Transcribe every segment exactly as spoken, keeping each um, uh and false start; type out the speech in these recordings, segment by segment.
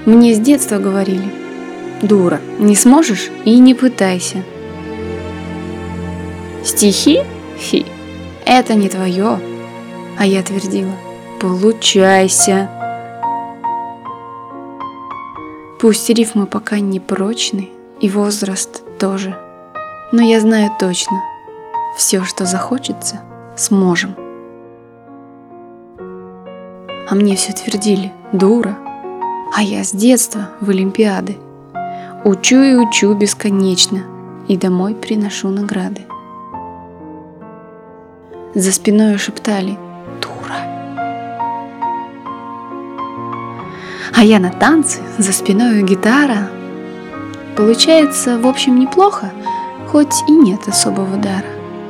Мне с детства говорили: дура, не сможешь и не пытайся. Стихи? Фи, это не твое. А я твердила: получайся. Пусть рифмы пока не прочны, и возраст тоже, но я знаю точно, все, что захочется, сможем. А мне все твердили: дура. А я с детства в олимпиады учу и учу бесконечно, и домой приношу награды. За спиной шептали: дура. А я на танцы, за спиной гитара. Получается, в общем, неплохо, хоть и нет особого дара.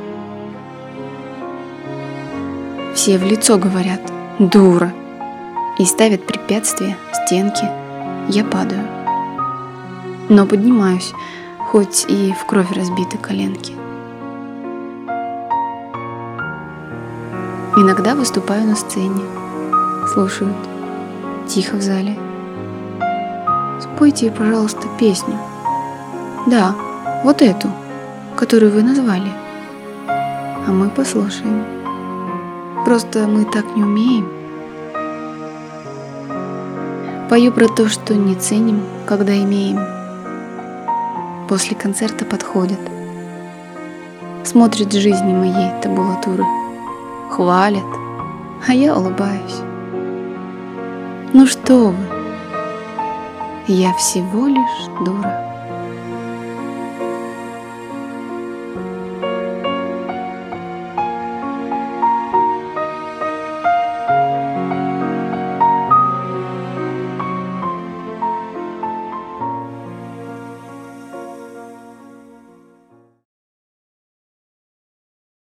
Все в лицо говорят: дура, и ставят препятствия, стенки. Я падаю, но поднимаюсь, хоть и в кровь разбиты коленки. Иногда выступаю на сцене, слушают тихо в зале: спойте, пожалуйста, песню. Да, вот эту, которую вы назвали. А мы послушаем. Просто мы так не умеем. Пою про то, что не ценим, когда имеем. После концерта подходят, смотрят жизни моей табулатуры, хвалят, а я улыбаюсь. Ну что вы, я всего лишь дура.